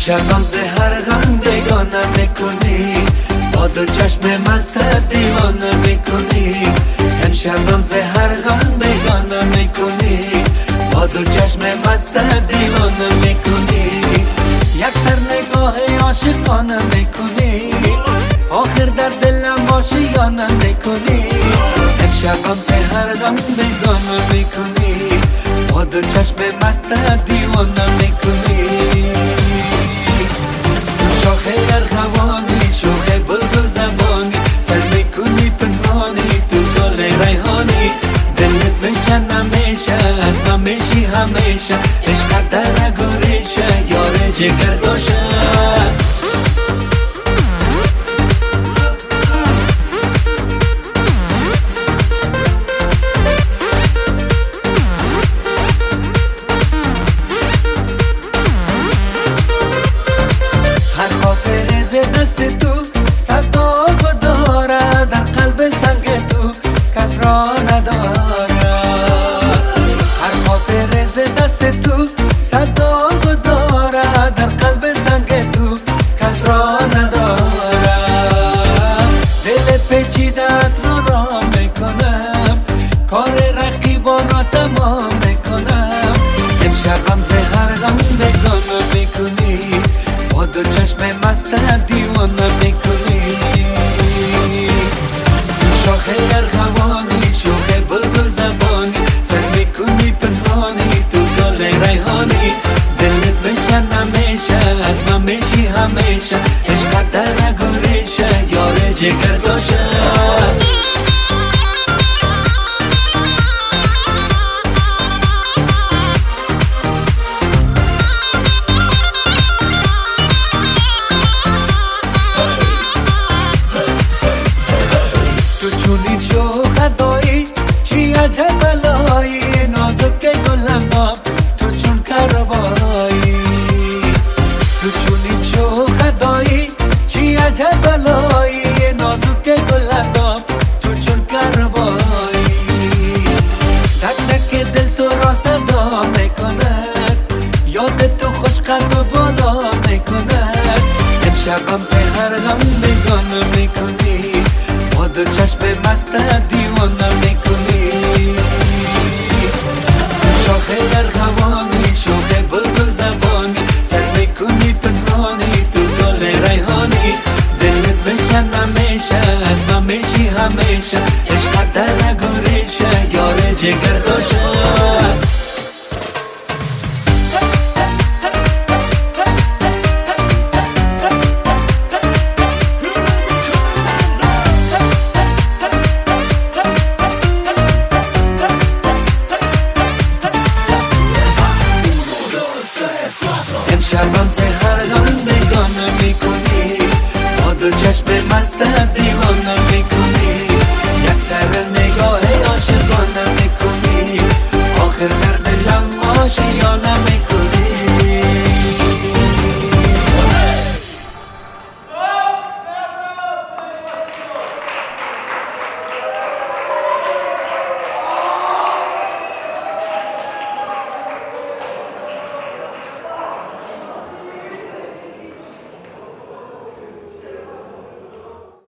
امشب ز هر غم بگانه میکنی، با دو چشم مست دیوانه میکنی. امشب ز هر غم بگانه میکنی، با دو چشم مست دیوانه میکنی. یک سر نگاه عاشقانه میکنی، آخر در دلم آشیانه میکنی. امشب ز هر غم بگانه میکنی، با دو چشم مست دیوانه میکنی. شاخ ارغوانی، شاخ بلبل زبانی، سر میکنی پنهانی تو گل ریحانی. دلت میشن همیشه از نمیشی همیشه، عشق در گریشه یار جگر داشه. دست تو صدا داره، در قلب سنگ تو کس را نداره. هر خاطر ز دست تو صدا داره، در قلب سنگ تو کس را نداره. دلت پیچیدت رو راه میکنم، کار رقیبان را تمام میکنم. امشب ز هر غم بگانه میکنی، با دو چشم مست دیوانه میکنی. شاخ ارغوانی، شاخ بلبل زبانی، سر میکنی پنهانی تو گل ریحانی. دلت میشن همیشه از نمیشی همیشه، عشق در گریشه یار جگر داشه. چونی چو خدایی چی عجب بلایی، نازک گلم تو چون کربایی. تو چونی چو خدایی چی عجب بلایی، نازک گلم تو چون کربایی. تک تک دل تو را صدا میکند، یاد تو خوش قلب و بالا میکند. امشب ز هر غم بگانه میکنی، با دو چشم مست دیوانه میکنی. شاخ ارغوانی، شاخ بلبل زبانی، سر میکنی پنهانی تو گل ریحانی. دلت میشن همیشه از نمیشی همیشه، عشق در گریشه یار جگر داشه. امشب ز هر غم بگانه میکنی، با دو چشم مست دیوانه میکنی. یک سر